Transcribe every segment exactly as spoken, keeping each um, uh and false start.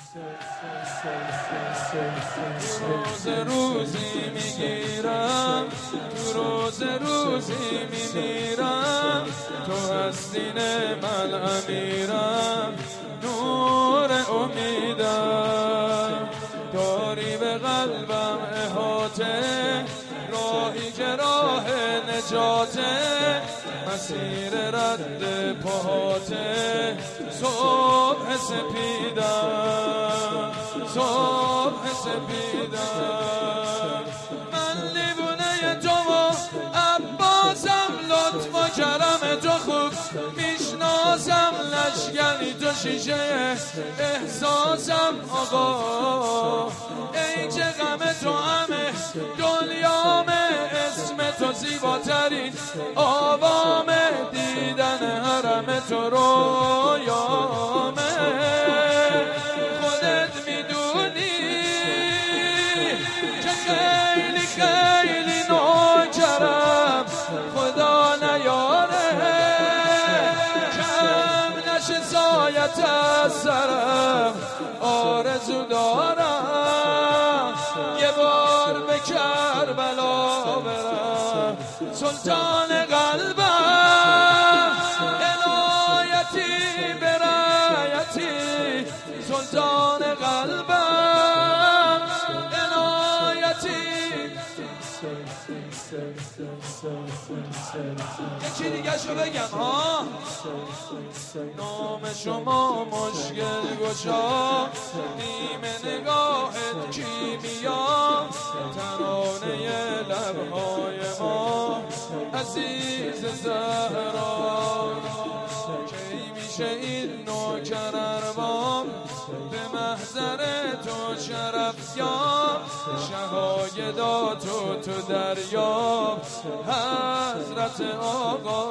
روز روزی میگیرم، تو روز روزی میمیرم، تو هستین من امیرم، نور امیدم، داری به قلبم احاطه، راهی که راه نجاته، مسیر رد پاهاته، صبح سپیدم، صبح سپیدم، من لیوونه تو و عباسم، لطف و کرم تو خوب میشناسم، لشگری تو شیشه احساسم آقا، ای چه غم تو همه دنیامه، اسم تو زیباترین آوامه، دیدن حرم تو رویامه، خودت میدونی که خیلی خیلی نوکرم، خدا نیاره کم نشه سایت از سرم، آرزو دارم یه بار به کربلا برم، سلطان قلبم عنایتی برایتی، سلطان قلبم عنایتی. یکی دیگه شو بگم ها، نام شما مشکل گشا، نیمه نگاهت کیمیا، ترانه لبهای ما عزیز زهرا، کی میشه این نوکر ارباب به محضر تو شرف یاب، شهایدا تو تو دریاب حضرت آقا،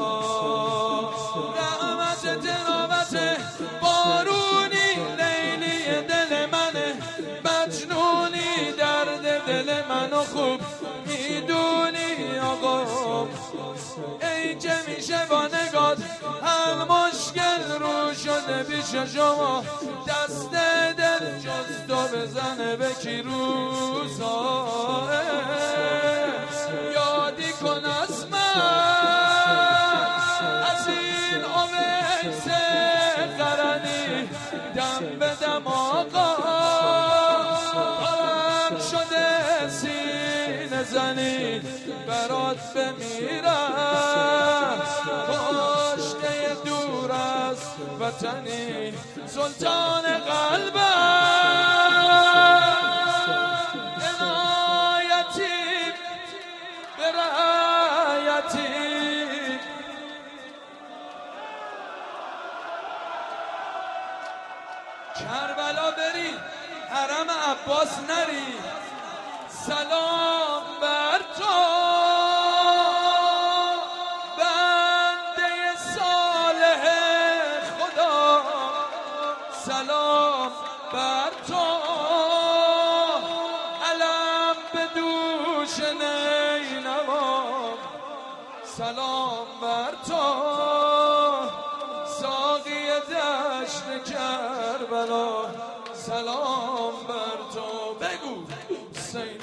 رحمت تلاوت بارونی، لیلی دل منه مجنونی، درد دل منو خوب میدونی آقا، ای که میشه با نگات هر مشکل رو شده پیش شما، دست دل جز تو بزنه به کی روزا، یادی کن از من از این اویس قرنی، دم به دم آقا پرم شده سینه زنی، برات بمیرم کشته دور از وطنی، سلطان قلبم عنایتی برایتی. کربلا بری حرم عباس نری، سلام بر تو بنده صالح خدا، سلام بر تو علم به دوش نینوا، سلام بر تو ساقی دشت کربلا، سلام بر تو. بگو حسین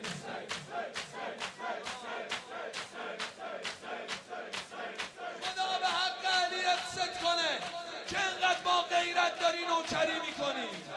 خدا به حق علیت ست کنه که انقدر با غیرت داری نوکری میکنی.